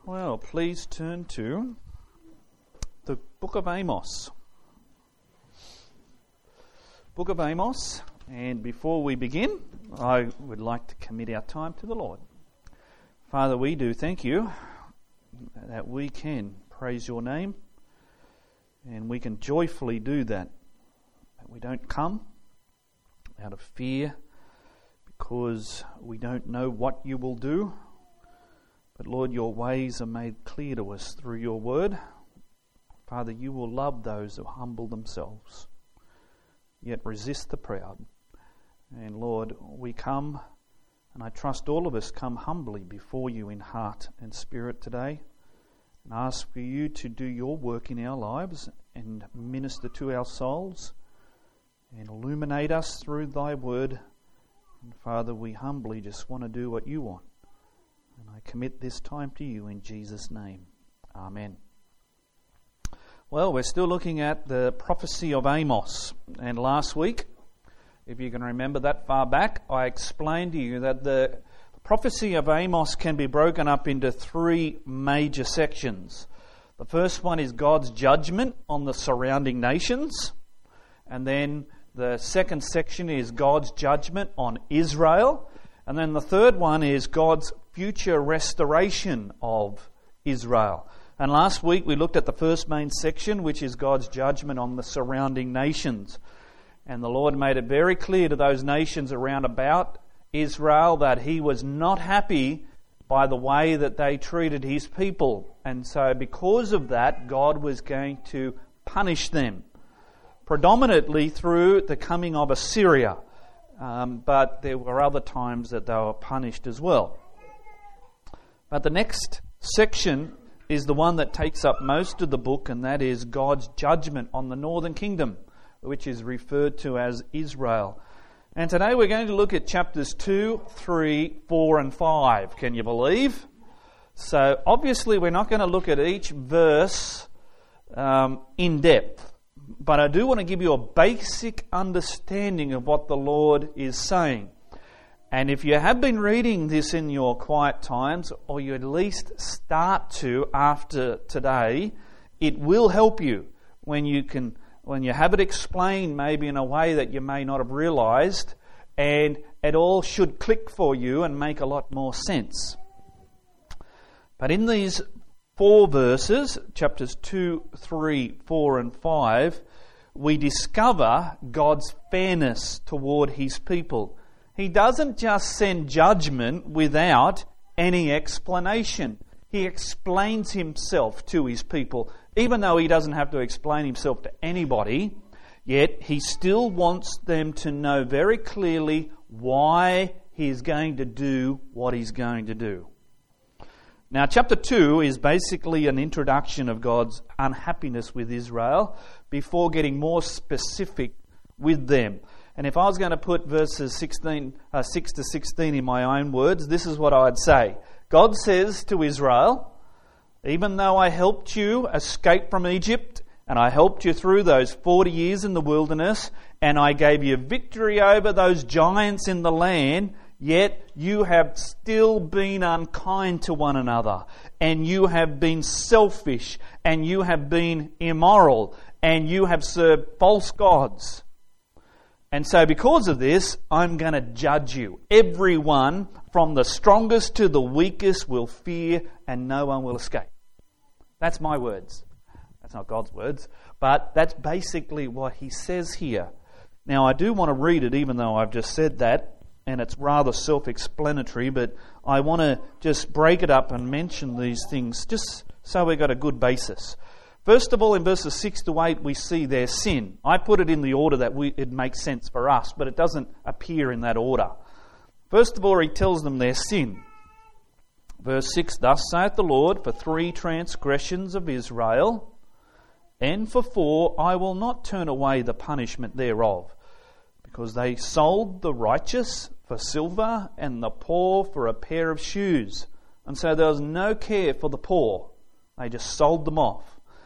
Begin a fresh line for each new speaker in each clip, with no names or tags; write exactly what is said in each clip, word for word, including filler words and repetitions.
Well, please turn to the book of Amos. Book of Amos, and before we begin, I would like to commit our time to the Lord. Father, we do thank you that we can praise your name, and we can joyfully do that. That we don't come out of fear because we don't know what you will do. But Lord, your ways are made clear to us through your word. Father, you will love those who humble themselves, yet resist the proud. And Lord, we come, and I trust all of us come humbly before you in heart and spirit today, and ask for you to do your work in our lives and minister to our souls and illuminate us through thy word. And Father, we humbly just want to do what you want. And I commit this time to you in Jesus' name. Amen. Well, we're still looking at the prophecy of Amos. And last week, if you can remember that far back, I explained to you that the prophecy of Amos can be broken up into three major sections. The first one is God's judgment on the surrounding nations. And then the second section is God's judgment on Israel. And then the third one is God's future restoration of Israel. And last week we looked at the first main section, which is God's judgment on the surrounding nations. And the Lord made it very clear to those nations around about Israel that he was not happy by the way that they treated his people. And so because of that, God was going to punish them, predominantly through the coming of Assyria. Um, but there were other times that they were punished as well. But the next section is the one that takes up most of the book, and that is God's judgment on the northern kingdom, which is referred to as Israel. And today we're going to look at chapters two, three, four and five. Can you believe? So obviously we're not going to look at each verse um, in depth, but I do want to give you a basic understanding of what the Lord is saying. And if you have been reading this in your quiet times, or you at least start to after today, it will help you when you can, when you have it explained maybe in a way that you may not have realized, and it all should click for you and make a lot more sense. But in these four verses, chapters two, three, four and five, we discover God's fairness toward his people. He doesn't just send judgment without any explanation. He explains himself to his people. Even though he doesn't have to explain himself to anybody, yet he still wants them to know very clearly why he's going to do what he's going to do. Now, chapter two is basically an introduction of God's unhappiness with Israel before getting more specific with them. And if I was going to put verses sixteen, uh, six to sixteen in my own words, this is what I'd say. God says to Israel, even though I helped you escape from Egypt, and I helped you through those forty years in the wilderness, and I gave you victory over those giants in the land, yet you have still been unkind to one another, and you have been selfish, and you have been immoral, and you have served false gods. And so because of this, I'm going to judge you. Everyone, from the strongest to the weakest, will fear and no one will escape. That's my words. That's not God's words. But that's basically what he says here. Now, I do want to read it, even though I've just said that, and it's rather self-explanatory, but I want to just break it up and mention these things just so we've got a good basis. First of all, in verses six to eight, we see their sin. I put it in the order that we, it makes sense for us, but it doesn't appear in that order. First of all, he tells them their sin. Verse six, thus saith the Lord, for three transgressions of Israel, and for four I will not turn away the punishment thereof, because they sold the righteous for silver and the poor for a pair of shoes. And so there was no care for the poor. They just sold them off.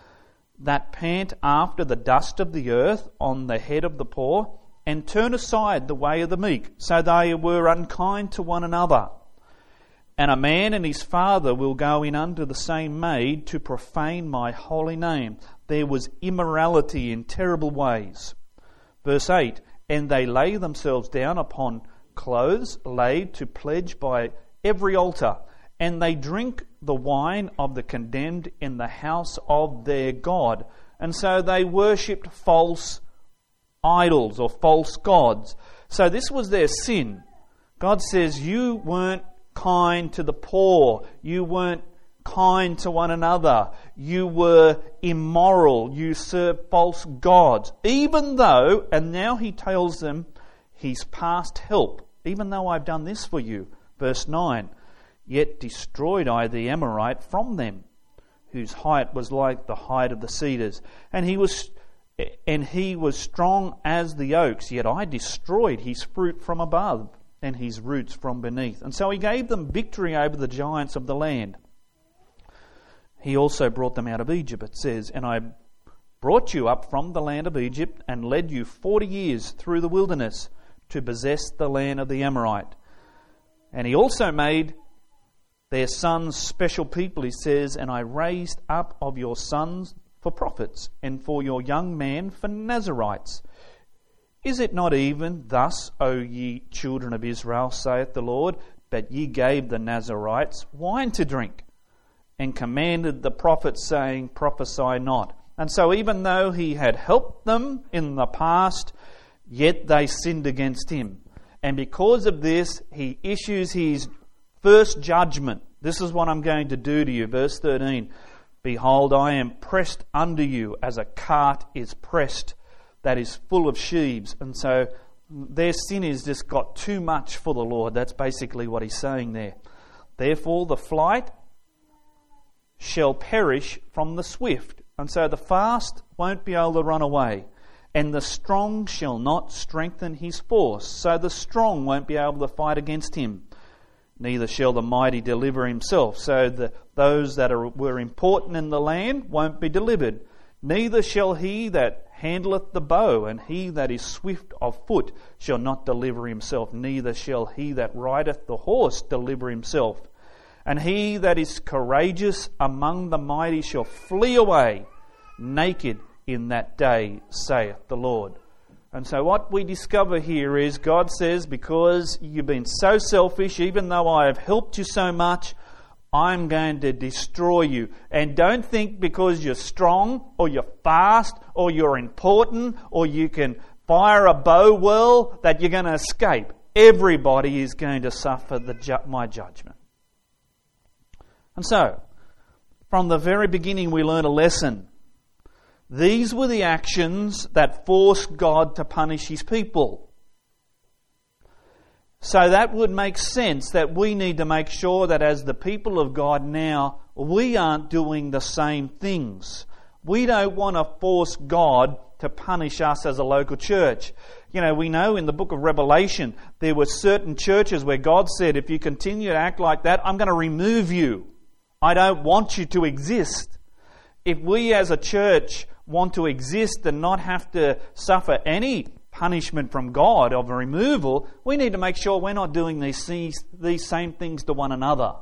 That pant after the dust of the earth on the head of the poor, and turn aside the way of the meek, so they were unkind to one another. And a man and his father will go in unto the same maid to profane my holy name. There was immorality in terrible ways. Verse eight, and they lay themselves down upon clothes laid to pledge by every altar, and they drink the wine of the condemned in the house of their God. And so they worshipped false idols or false gods. So this was their sin. God says, you weren't kind to the poor. You weren't kind to one another. You were immoral. You served false gods. Even though, and now he tells them he's past help, even though I've done this for you. Verse nine, yet destroyed I the Amorite from them, whose height was like the height of the cedars. And he was and he was strong as the oaks, yet I destroyed his fruit from above, and his roots from beneath. And so he gave them victory over the giants of the land. He also brought them out of Egypt, it says, and I brought you up from the land of Egypt, and led you forty years through the wilderness, to possess the land of the Amorite. And he also made their sons special people, he says, and I raised up of your sons for prophets, and for your young men for Nazarites. Is it not even thus, O ye children of Israel, saith the Lord, but ye gave the Nazarites wine to drink, and commanded the prophets, saying, prophesy not. And so even though he had helped them in the past, yet they sinned against him. And because of this, he issues his first judgment. This is what I'm going to do to you. Verse thirteen. Behold, I am pressed under you as a cart is pressed that is full of sheaves. And so their sin has just got too much for the Lord. That's basically what he's saying there. Therefore the flight shall perish from the swift. And so the fast won't be able to run away. And the strong shall not strengthen his force. So the strong won't be able to fight against him. Neither shall the mighty deliver himself. So the, those that are, were important in the land won't be delivered. Neither shall he that handleth the bow, and he that is swift of foot shall not deliver himself. Neither shall he that rideth the horse deliver himself. And he that is courageous among the mighty shall flee away naked in that day, saith the Lord. And so what we discover here is God says, because you've been so selfish, even though I have helped you so much, I'm going to destroy you. And don't think because you're strong or you're fast or you're important or you can fire a bow well that you're going to escape. Everybody is going to suffer the ju- my judgment. And so, from the very beginning we learn a lesson. These were the actions that forced God to punish his people. So that would make sense that we need to make sure that as the people of God now, we aren't doing the same things. We don't want to force God to punish us as a local church. You know, we know in the book of Revelation, there were certain churches where God said, if you continue to act like that, I'm going to remove you. I don't want you to exist. If we as a church want to exist and not have to suffer any punishment from God of a removal, we need to make sure we're not doing these, these same things to one another.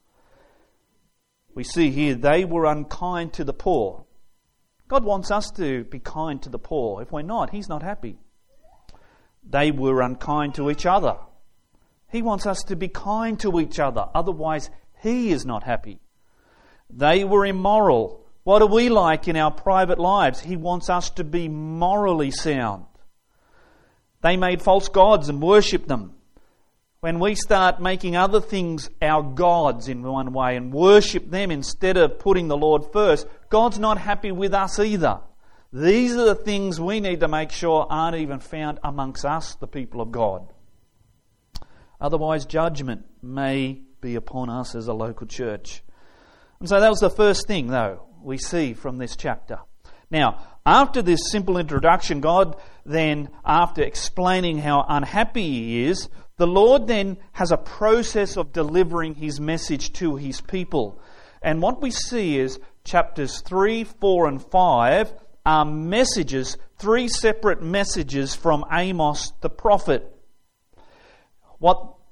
We see here they were unkind to the poor. God wants us to be kind to the poor. If we're not, he's not happy. They were unkind to each other. He wants us to be kind to each other. Otherwise, he is not happy. They were immoral. What are we like in our private lives? He wants us to be morally sound. They made false gods and worshipped them. When we start making other things our gods in one way and worship them instead of putting the Lord first, God's not happy with us either. These are the things we need to make sure aren't even found amongst us, the people of God. Otherwise, judgment may be upon us as a local church. And so that was the first thing, though, we see from this chapter. Now, after this simple introduction, God then, after explaining how unhappy he is, the Lord then has a process of delivering his message to his people. And what we see is chapters three, four and five are messages, three separate messages from Amos the prophet. What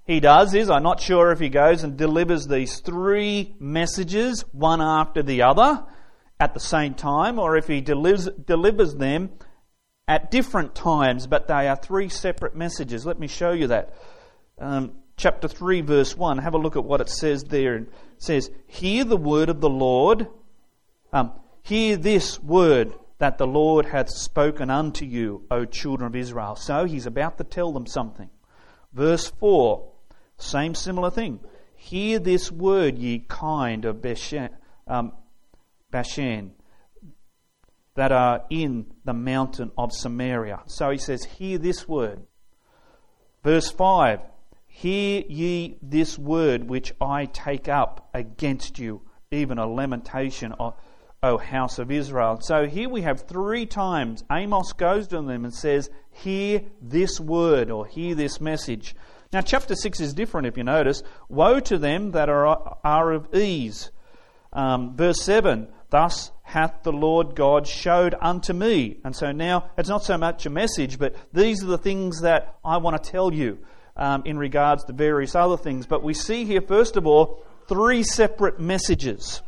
he does is, I'm not sure if he goes and delivers these three messages, one after the other, at the same time, or if he delivers, delivers them at different times, but they are three separate messages. Let me show you that. Um, chapter three, verse one, have a look at what it says there. It says, hear the word of the Lord, um, hear this word that the Lord hath spoken unto you, O children of Israel. So he's about to tell them something. Verse four, same similar thing. Hear this word, ye kind of Bashan, um, Bashan, that are in the mountain of Samaria. So he says, hear this word. Verse five, hear ye this word which I take up against you, even a lamentation of, O house of Israel. So here we have three times Amos goes to them and says, hear this word, or hear this message. Now chapter six is different if you notice. Woe to them that are, are of ease. Um, verse seven, thus hath the Lord God showed unto me. And so now it's not so much a message, but these are the things that I want to tell you um, in regards to various other things. But we see here, first of all, three separate messages.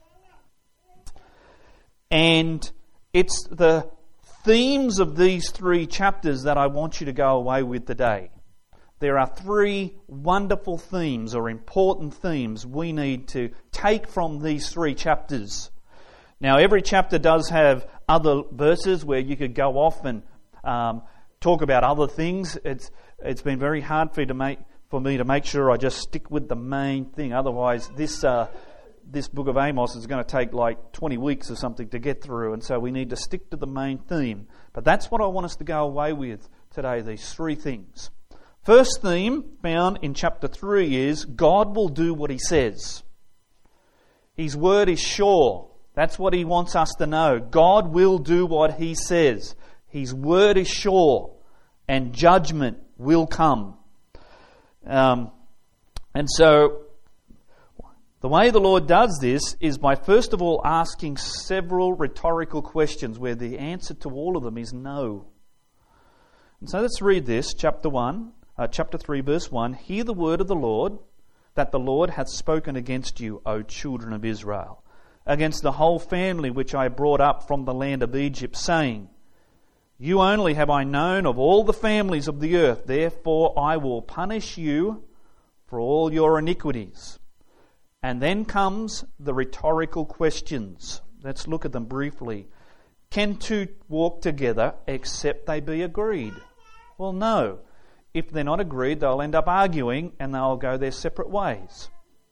And it's the themes of these three chapters that I want you to go away with today. There are three wonderful themes or important themes we need to take from these three chapters. Now, every chapter does have other verses where you could go off and um, talk about other things. It's it's been very hard for you to make for me to make sure I just stick with the main thing. Otherwise, this. Uh, This book of Amos is going to take like twenty weeks or something to get through, and so we need to stick to the main theme. But that's what I want us to go away with today, these three things. First theme found in chapter three is God will do what He says. His word is sure. That's what He wants us to know. God will do what He says. His word is sure, and judgment will come. Um, and so the way the Lord does this is by first of all asking several rhetorical questions where the answer to all of them is no. And so let's read this, chapter one, uh, chapter three, verse one. Hear the word of the Lord, that the Lord hath spoken against you, O children of Israel, against the whole family which I brought up from the land of Egypt, saying, you only have I known of all the families of the earth, therefore I will punish you for all your iniquities. And then comes the rhetorical questions. Let's look at them briefly. Can two walk together except they be agreed? Well, no. If they're not agreed, they'll end up arguing and they'll go their separate ways.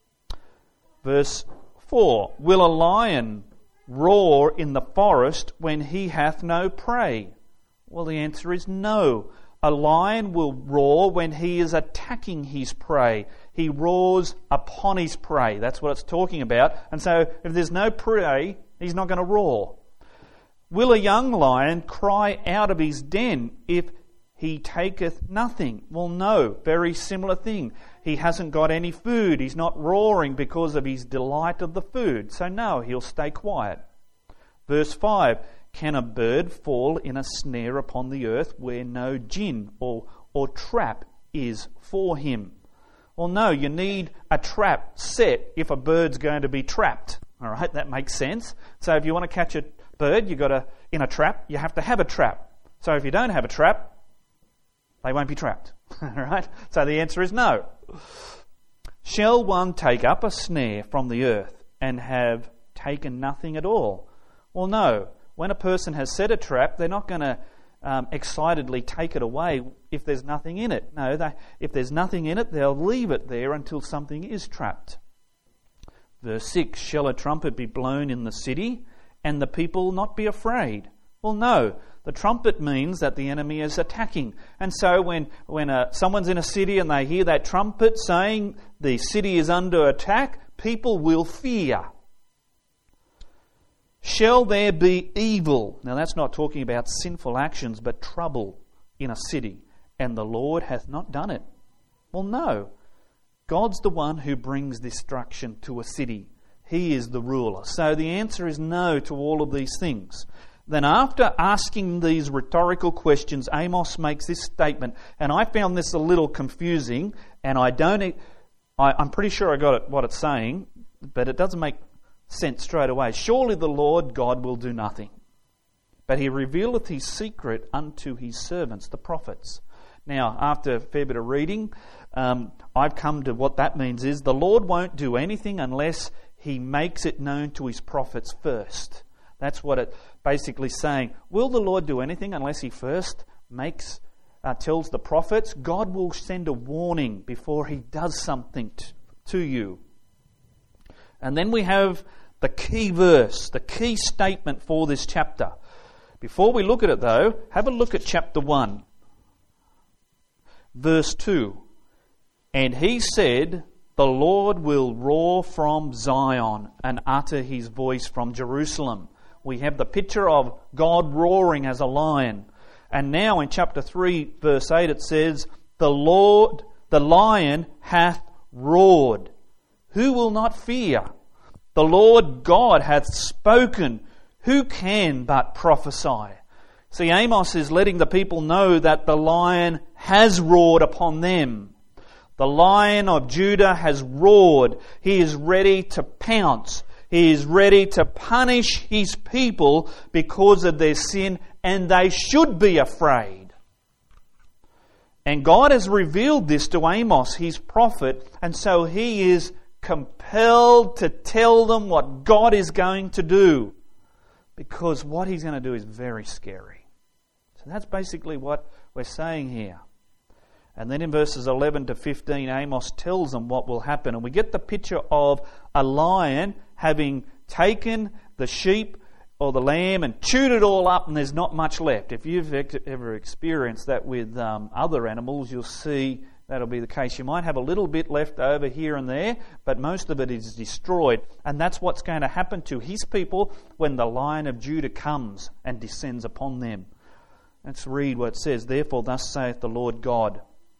Verse four. Will a lion roar in the forest when he hath no prey? Well, the answer is no. A lion will roar when he is attacking his prey. He roars upon his prey. That's what it's talking about. And so if there's no prey, he's not going to roar. Will a young lion cry out of his den if he taketh nothing? Well, no. Very similar thing. He hasn't got any food. He's not roaring because of his delight of the food. So no, he'll stay quiet. Verse five. Can a bird fall in a snare upon the earth where no gin or, or trap is for him? Well, no, you need a trap set if a bird's going to be trapped. All right, that makes sense. So if you want to catch a bird, you got to in a trap. You have to have a trap. So if you don't have a trap, they won't be trapped. All right. So the answer is no. Shall one take up a snare from the earth and have taken nothing at all? Well, no. When a person has set a trap, they're not going to um, excitedly take it away if there's nothing in it. No, they, if there's nothing in it, they'll leave it there until something is trapped. Verse six, shall a trumpet be blown in the city and the people not be afraid? Well, no. The trumpet means that the enemy is attacking. And so when, when uh, someone's in a city and they hear that trumpet saying the city is under attack, people will fear. Shall there be evil? Now that's not talking about sinful actions, but trouble in a city, and the Lord hath not done it. Well, no. God's the one who brings destruction to a city. He is the ruler. So the answer is no to all of these things. Then after asking these rhetorical questions, Amos makes this statement, and I found this a little confusing, And I don't, I, I'm pretty sure I got it, what it's saying, but it doesn't make sense straight away. Surely the Lord God will do nothing, but he revealeth his secret unto his servants, the prophets. Now, after a fair bit of reading, um, I've come to what that means is the Lord won't do anything unless he makes it known to his prophets first. That's what it basically saying. Will the Lord do anything unless he first makes, uh, tells the prophets? God will send a warning before he does something t- to you. And then we have the key verse, the key statement for this chapter. Before we look at it though, have a look at chapter one. Verse two. And he said, the Lord will roar from Zion and utter his voice from Jerusalem. We have the picture of God roaring as a lion. And now in chapter three, verse eight, it says, the Lord, the lion hath roared. Who will not fear? The Lord God hath spoken. Who can but prophesy? See, Amos is letting the people know that the lion has roared upon them. The Lion of Judah has roared. He is ready to pounce. He is ready to punish his people because of their sin, and they should be afraid. And God has revealed this to Amos, his prophet, and so he is compelled to tell them what God is going to do, because what he's going to do is very scary. So that's basically what we're saying here. And then in verses eleven to fifteen, Amos tells them what will happen. And we get the picture of a lion having taken the sheep or the lamb and chewed it all up, and there's not much left. If you've ever experienced that with um, other animals, you'll see that'll be the case. You might have a little bit left over here and there, but most of it is destroyed. And that's what's going to happen to his people when the Lion of Judah comes and descends upon them. Let's read what it says. Therefore, thus saith the Lord God,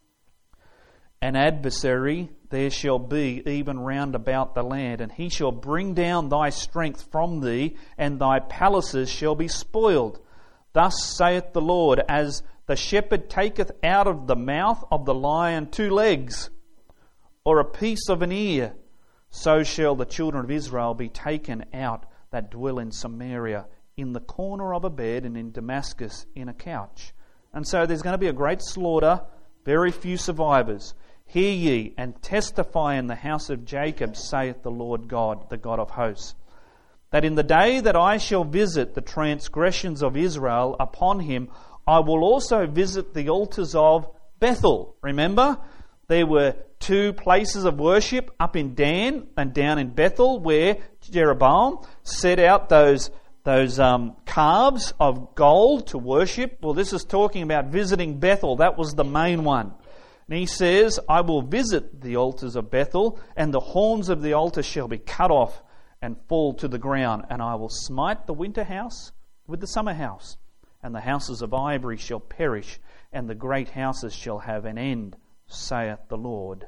an adversary there shall be even round about the land, and he shall bring down thy strength from thee, and thy palaces shall be spoiled. Thus saith the Lord, as the shepherd taketh out of the mouth of the lion two legs, or a piece of an ear, so shall the children of Israel be taken out that dwell in Samaria, in the corner of a bed, and in Damascus in a couch. And so there's going to be a great slaughter, very few survivors. Hear ye, and testify in the house of Jacob, saith the Lord God, the God of hosts, that in the day that I shall visit the transgressions of Israel upon him, I will also visit the altars of Bethel. Remember, there were two places of worship, up in Dan and down in Bethel, where Jeroboam set out those, those um, calves of gold to worship. Well, this is talking about visiting Bethel. That was the main one. And he says, I will visit the altars of Bethel, and the horns of the altar shall be cut off and fall to the ground. And I will smite the winter house with the summer house, and the houses of ivory shall perish, and the great houses shall have an end, saith the Lord.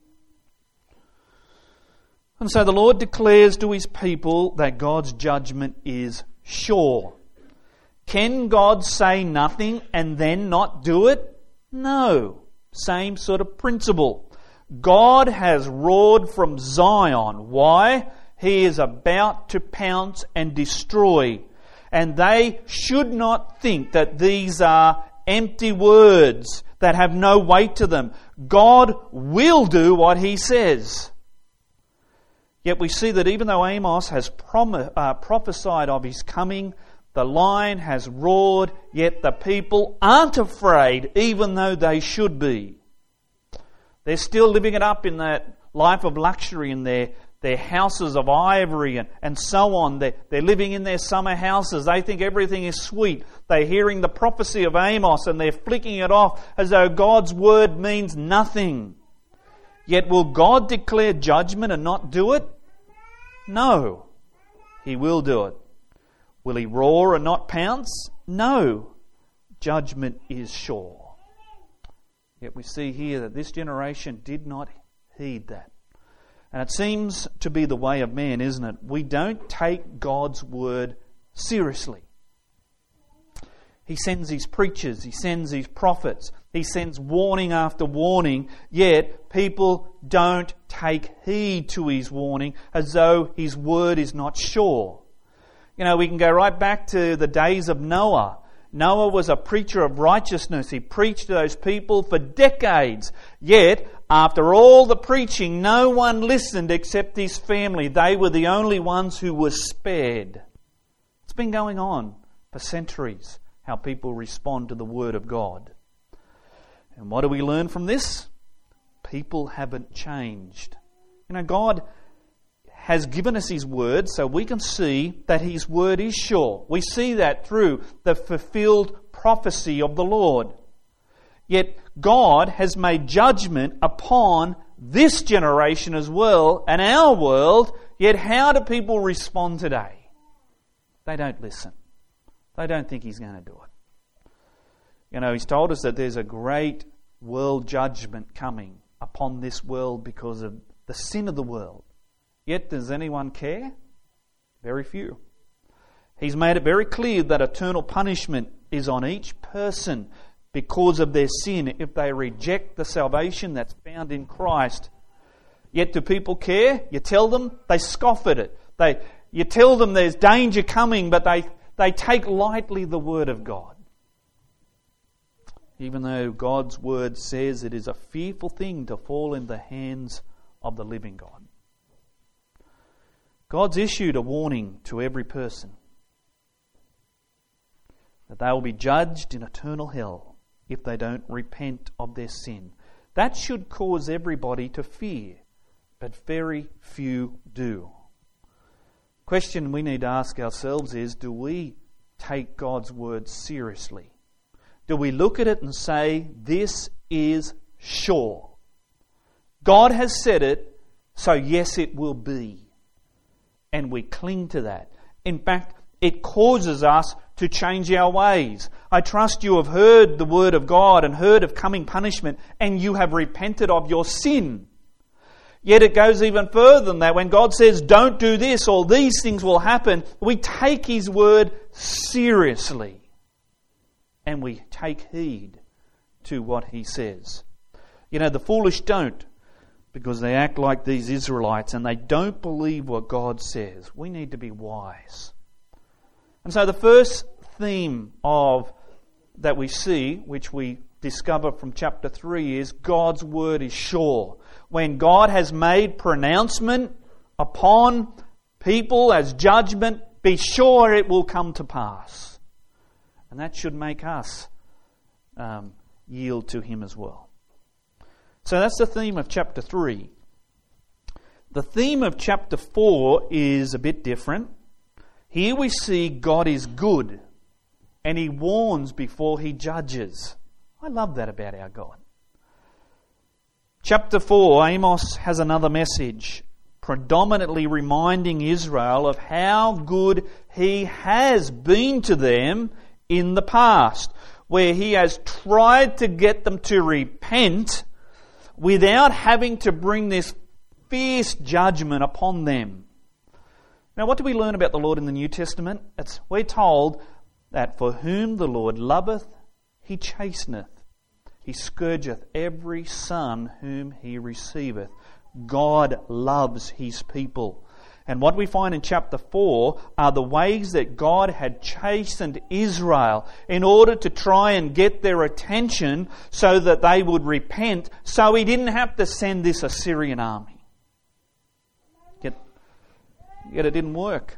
And so the Lord declares to his people that God's judgment is sure. Can God say nothing and then not do it? No. Same sort of principle. God has roared from Zion. Why? He is about to pounce and destroy. And they should not think that these are empty words that have no weight to them. God will do what he says. Yet we see that even though Amos has prom- uh, prophesied of his coming, the lion has roared, yet the people aren't afraid, even though they should be. They're still living it up in that life of luxury in their, their houses of ivory and, and so on. They're, they're living in their summer houses. They think everything is sweet. They're hearing the prophecy of Amos and they're flicking it off as though God's word means nothing. Yet will God declare judgment and not do it? No. He will do it. Will he roar and not pounce? No. Judgment is sure. Yet we see here that this generation did not heed that. And it seems to be the way of man, isn't it? We don't take God's word seriously. He sends His preachers, He sends His prophets, He sends warning after warning, yet people don't take heed to His warning as though His word is not sure. You know, we can go right back to the days of Noah. Noah was a preacher of righteousness. He preached to those people for decades. Yet, after all the preaching, no one listened except his family. They were the only ones who were spared. It's been going on for centuries, how people respond to the Word of God. And what do we learn from this? People haven't changed. You know, God has given us His Word so we can see that His Word is sure. We see that through the fulfilled prophecy of the Lord. Yet God has made judgment upon this generation as well and our world. Yet how do people respond today? They don't listen. They don't think He's going to do it. You know, He's told us that there's a great world judgment coming upon this world because of the sin of the world. Yet does anyone care? Very few. He's made it very clear that eternal punishment is on each person because of their sin if they reject the salvation that's found in Christ. Yet do people care? You tell them, they scoff at it. They, you tell them there's danger coming, but they, they take lightly the Word of God. Even though God's Word says it is a fearful thing to fall in the hands of the living God. God's issued a warning to every person that they will be judged in eternal hell if they don't repent of their sin. That should cause everybody to fear, but very few do. The question we need to ask ourselves is, do we take God's word seriously? Do we look at it and say, this is sure? God has said it, so yes, it will be. And we cling to that. In fact, it causes us to change our ways. I trust you have heard the word of God and heard of coming punishment, and you have repented of your sin. Yet it goes even further than that. When God says, don't do this, or these things will happen, we take His word seriously. And we take heed to what He says. You know, the foolish don't, because they act like these Israelites and they don't believe what God says. We need to be wise. And so the first theme of that we see, which we discover from chapter three, is God's word is sure. When God has made pronouncement upon people as judgment, be sure it will come to pass. And that should make us um, yield to Him as well. So that's the theme of chapter three. The theme of chapter four is a bit different. Here we see God is good and He warns before He judges. I love that about our God. Chapter four, Amos has another message, predominantly reminding Israel of how good He has been to them in the past, where He has tried to get them to repent without having to bring this fierce judgment upon them. Now, what do we learn about the Lord in the New Testament? It's, we're told that for whom the Lord loveth, He chasteneth. He scourgeth every son whom He receiveth. God loves His people. And what we find in chapter four are the ways that God had chastened Israel in order to try and get their attention so that they would repent, so He didn't have to send this Assyrian army. Yet, yet it didn't work.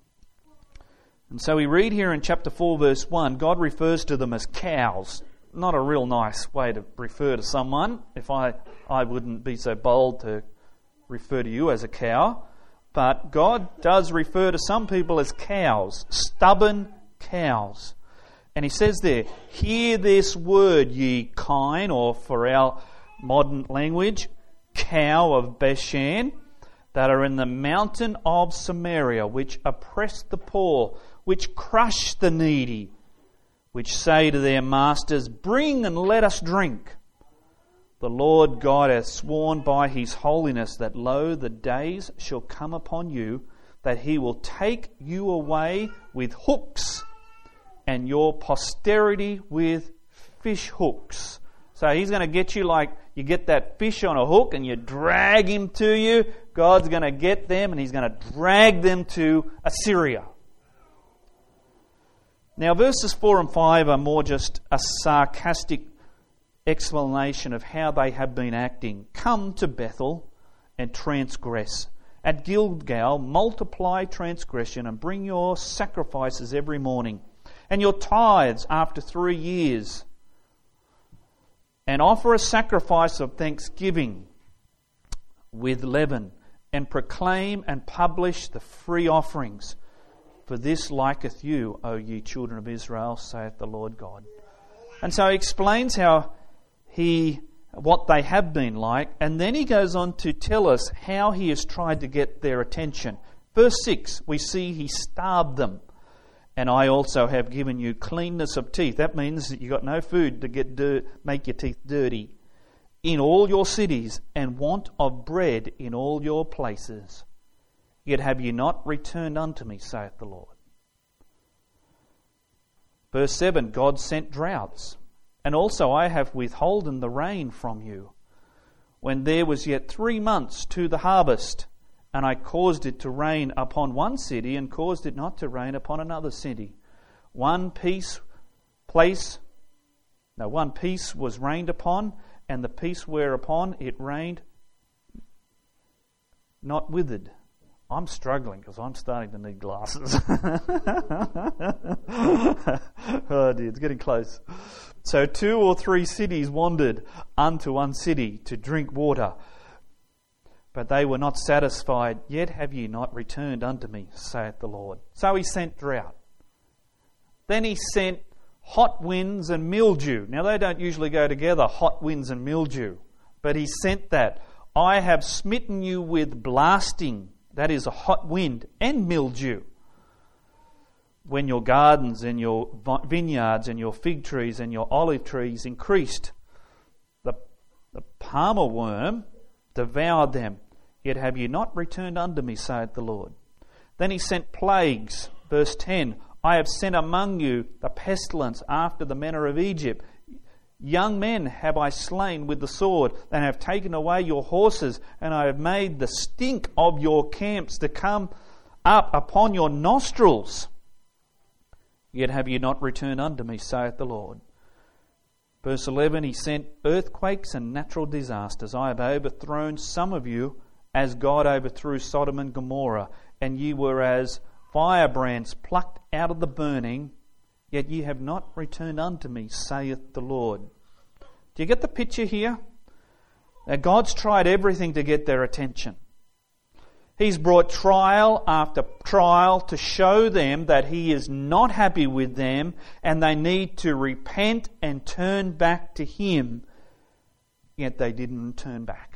And so we read here in chapter four verse one, God refers to them as cows. Not a real nice way to refer to someone. If I, I wouldn't be so bold to refer to you as a cow. But God does refer to some people as cows, stubborn cows. And He says there, hear this word, ye kine, or for our modern language, cow of Bashan, that are in the mountain of Samaria, which oppress the poor, which crush the needy, which say to their masters, bring and let us drink. The Lord God hath sworn by His holiness that, lo, the days shall come upon you, that He will take you away with hooks and your posterity with fish hooks. So he's going to get you like you get that fish on a hook and you drag him to you. God's going to get them and he's going to drag them to Assyria. Now verses four and five are more just a sarcastic explanation of how they have been acting. Come to Bethel and transgress. At Gilgal multiply transgression and bring your sacrifices every morning and your tithes after three years. And offer a sacrifice of thanksgiving with leaven, and proclaim and publish the free offerings. For this liketh you, O ye children of Israel, saith the Lord God. And so he explains how he, what they have been like, and then he goes on to tell us how he has tried to get their attention. Verse six, we see he starved them. And I also have given you cleanness of teeth. That means that you've got no food to get dirt, make your teeth dirty. In all your cities, and want of bread in all your places. Yet have you not returned unto me, saith the Lord. Verse seven, God sent droughts. And also I have withholden the rain from you, when there was yet three months to the harvest. And I caused it to rain upon one city, and caused it not to rain upon another city. One piece, place, no, one piece was rained upon, and the piece whereupon it rained not withered. I'm struggling because I'm starting to need glasses. Oh dear, it's getting close. So two or three cities wandered unto one city to drink water. But they were not satisfied, yet have ye not returned unto me, saith the Lord. So he sent drought. Then he sent hot winds and mildew. Now they don't usually go together, hot winds and mildew. But he sent that. I have smitten you with blasting, that is a hot wind, and mildew. When your gardens and your vineyards and your fig trees and your olive trees increased, the, the palmer worm devoured them, yet have you not returned unto me, saith the Lord. Then he sent plagues. Verse ten, I have sent among you the pestilence after the manner of Egypt. Young men have I slain with the sword, and have taken away your horses, and I have made the stink of your camps to come up upon your nostrils. Yet have you not returned unto me, saith the Lord. Verse eleven, he sent earthquakes and natural disasters. I have overthrown some of you as God overthrew Sodom and Gomorrah, and ye were as firebrands plucked out of the burning, yet ye have not returned unto me, saith the Lord. Do you get the picture here? Now God's tried everything to get their attention. He's brought trial after trial to show them that He is not happy with them and they need to repent and turn back to Him. Yet they didn't turn back.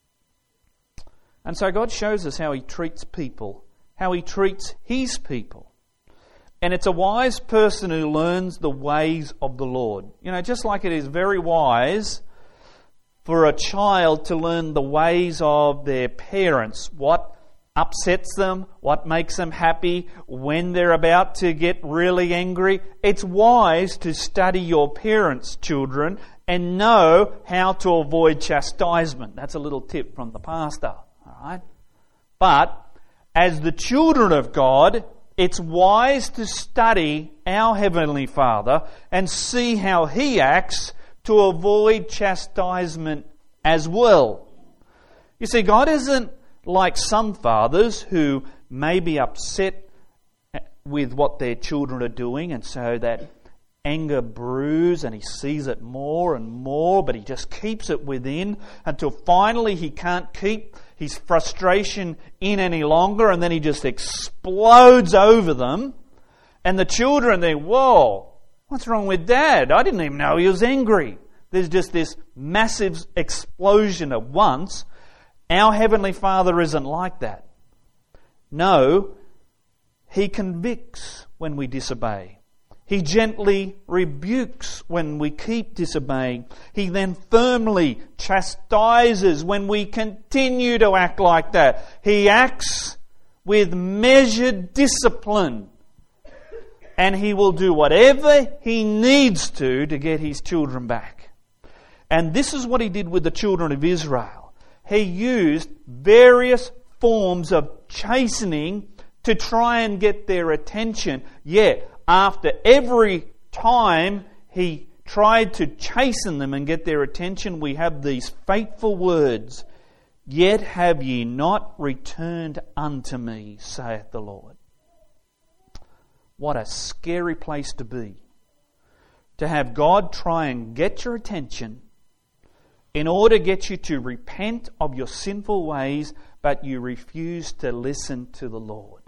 And so God shows us how He treats people, how He treats His people. And it's a wise person who learns the ways of the Lord. You know, just like it is very wise for a child to learn the ways of their parents, what upsets them, what makes them happy, when they're about to get really angry. It's wise to study your parents' children and know how to avoid chastisement. That's a little tip from the pastor. All right? But as the children of God, it's wise to study our Heavenly Father and see how He acts to avoid chastisement as well. You see, God isn't like some fathers who may be upset with what their children are doing, and so that anger brews and he sees it more and more, but he just keeps it within until finally he can't keep his frustration in any longer, and then he just explodes over them. And the children think, whoa, what's wrong with Dad? I didn't even know he was angry. There's just this massive explosion at once. Our Heavenly Father isn't like that. No, He convicts when we disobey. He gently rebukes when we keep disobeying. He then firmly chastises when we continue to act like that. He acts with measured discipline. and He will do whatever He needs to to get His children back. And this is what He did with the children of Israel. He used various forms of chastening to try and get their attention. Yet, after every time He tried to chasten them and get their attention, we have these fateful words, "Yet have ye not returned unto me, saith the Lord." What a scary place to be. To have God try and get your attention in order to get you to repent of your sinful ways, but you refuse to listen to the Lord.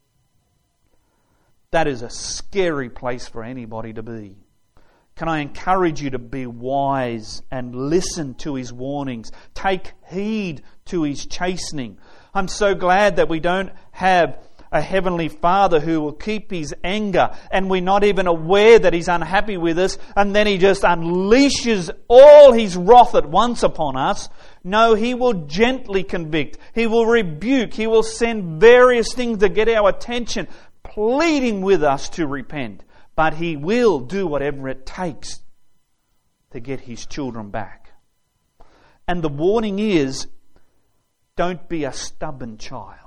That is a scary place for anybody to be. Can I encourage you to be wise and listen to His warnings? Take heed to His chastening. I'm so glad that we don't have a Heavenly Father who will keep His anger and we're not even aware that He's unhappy with us, and then He just unleashes all His wrath at once upon us. No, He will gently convict. He will rebuke. He will send various things to get our attention, pleading with us to repent. But He will do whatever it takes to get His children back. And the warning is, don't be a stubborn child.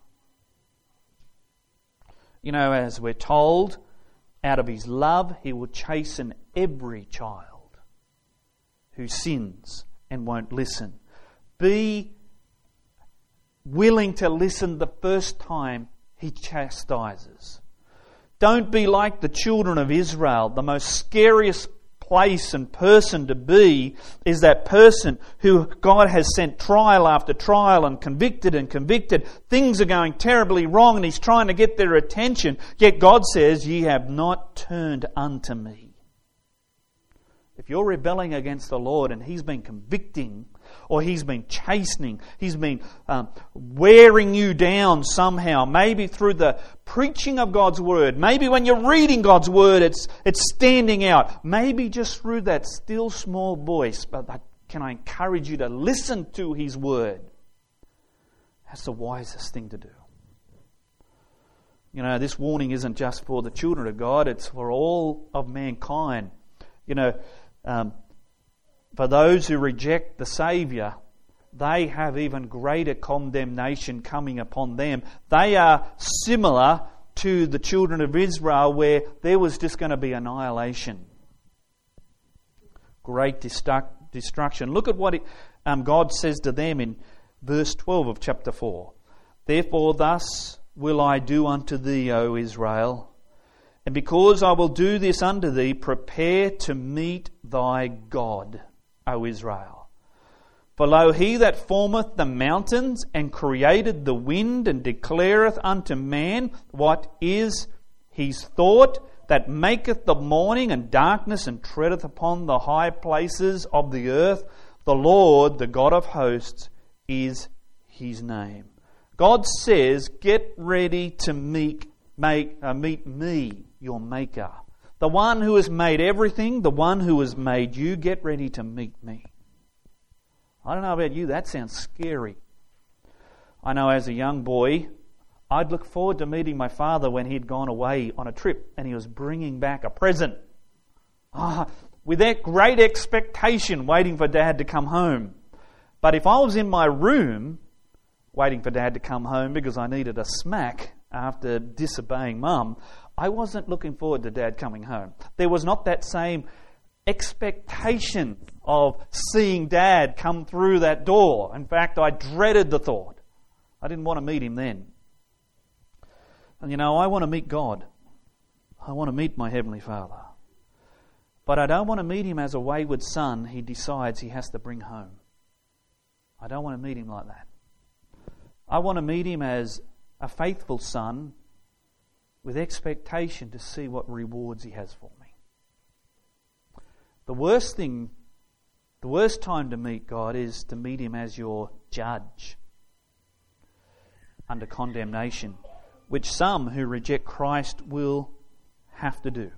You know, as we're told, out of His love, He will chasten every child who sins and won't listen. Be willing to listen the first time He chastises. Don't be like the children of Israel. The most scariest place and person to be is that person who God has sent trial after trial and convicted and convicted. Things are going terribly wrong and He's trying to get their attention. Yet God says, "Ye have not turned unto me." If you're rebelling against the Lord and He's been convicting, or He's been chastening, He's been um, wearing you down somehow, maybe through the preaching of God's Word, maybe when you're reading God's Word it's it's standing out, maybe just through that still small voice, but that, can I encourage you to listen to His Word? That's the wisest thing to do. You know, this warning isn't just for the children of God, it's for all of mankind. You know, um, for those who reject the Saviour, they have even greater condemnation coming upon them. They are similar to the children of Israel, where there was just going to be annihilation. Great destruct, destruction. Look at what it, um, God says to them in verse twelve of chapter four. "Therefore thus will I do unto thee, O Israel, and because I will do this unto thee, prepare to meet thy God, O Israel. For lo, He that formeth the mountains and created the wind and declareth unto man what is his thought, that maketh the morning and darkness and treadeth upon the high places of the earth, the Lord, the God of hosts, is His name." God says, get ready to meet, make, uh, meet me, your Maker. The one who has made everything, the one who has made you, get ready to meet me. I don't know about you, that sounds scary. I know as a young boy, I'd look forward to meeting my father when he'd gone away on a trip and he was bringing back a present. Ah, with that great expectation, waiting for Dad to come home. But if I was in my room, waiting for Dad to come home because I needed a smack after disobeying Mum, I wasn't looking forward to Dad coming home. There was not that same expectation of seeing Dad come through that door. In fact, I dreaded the thought. I didn't want to meet Him then. And you know, I want to meet God. I want to meet my Heavenly Father. But I don't want to meet Him as a wayward son He decides he has to bring home. I don't want to meet Him like that. I want to meet Him as a faithful son with expectation to see what rewards He has for me. The worst thing, the worst time to meet God is to meet Him as your judge under condemnation, which some who reject Christ will have to do.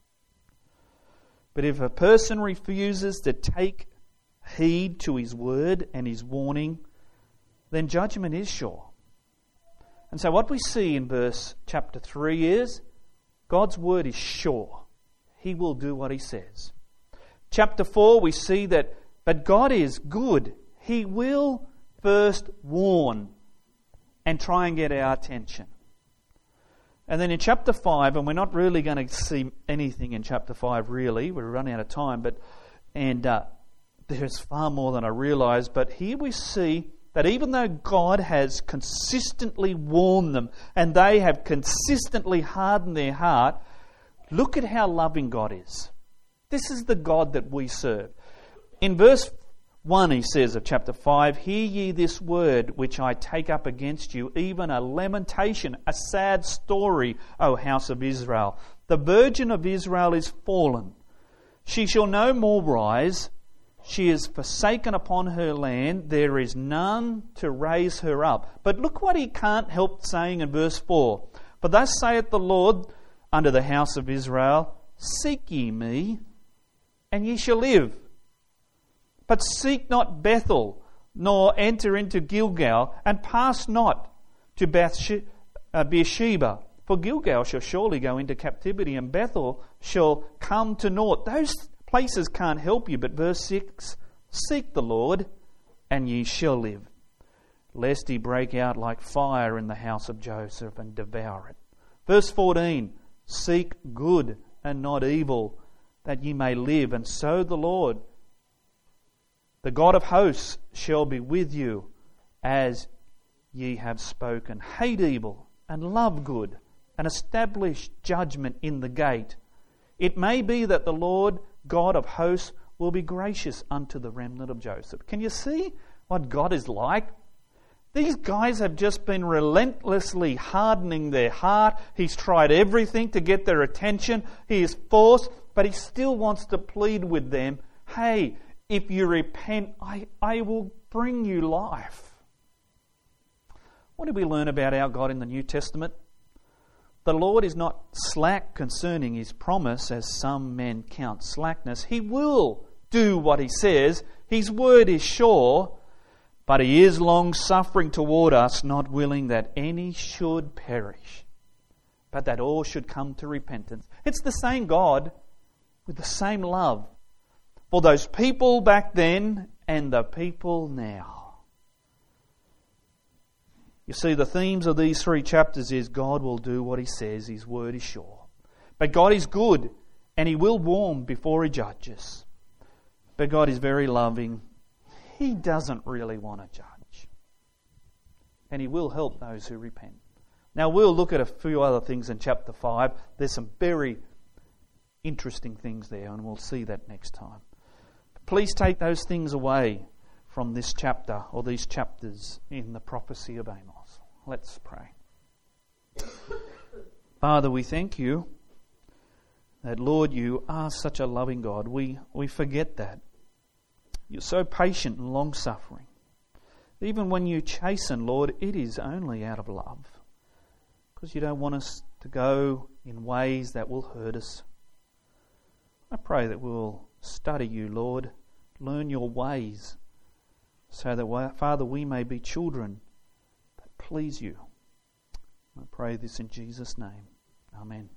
But if a person refuses to take heed to His word and His warning, then judgment is sure. And so what we see in verse chapter three is God's word is sure. He will do what He says. Chapter four, we see that, but God is good. He will first warn and try and get our attention. And then in chapter five, and we're not really going to see anything in chapter five really, we're running out of time, but and uh, there's far more than I realised, but here we see that even though God has consistently warned them and they have consistently hardened their heart, look at how loving God is. This is the God that we serve. In verse one, he says of chapter five, "Hear ye this word which I take up against you, even a lamentation, a sad story, O house of Israel. The virgin of Israel is fallen. She shall no more rise. She is forsaken upon her land. There is none to raise her up." But look what he can't help saying in verse four. "For thus saith the Lord unto the house of Israel, Seek ye me, and ye shall live. But seek not Bethel, nor enter into Gilgal, and pass not to Bathshe- uh, Beersheba. For Gilgal shall surely go into captivity, and Bethel shall come to naught." Those places can't help you. But verse six, "Seek the Lord, and ye shall live, lest he break out like fire in the house of Joseph and devour it." Verse fourteen, "Seek good and not evil, that ye may live. And so the Lord, the God of hosts, shall be with you as ye have spoken. Hate evil and love good, and establish judgment in the gate. It may be that the Lord God of hosts will be gracious unto the remnant of Joseph." Can you see what God is like? These guys have just been relentlessly hardening their heart. He's tried everything to get their attention. He is forced, but he still wants to plead with them. Hey, if you repent, I, I will bring you life. What do we learn about our God in the New Testament? The Lord is not slack concerning His promise, as some men count slackness. He will do what He says. His word is sure, but He is long-suffering toward us, not willing that any should perish, but that all should come to repentance. It's the same God with the same love for those people back then and the people now. You see, the themes of these three chapters is God will do what He says. His word is sure. But God is good, and He will warn before He judges. But God is very loving. He doesn't really want to judge. And He will help those who repent. Now we'll look at a few other things in chapter five. There's some very interesting things there, and we'll see that next time. But please take those things away from this chapter, or these chapters in the prophecy of Amos. Let's pray. Father, we thank You that, Lord, You are such a loving God. We, we forget that. You're so patient and long-suffering. Even when You chasten, Lord, it is only out of love, because You don't want us to go in ways that will hurt us. I pray that we'll study You, Lord, learn Your ways, so that, Father, we may be children that please You. I pray this in Jesus' name. Amen.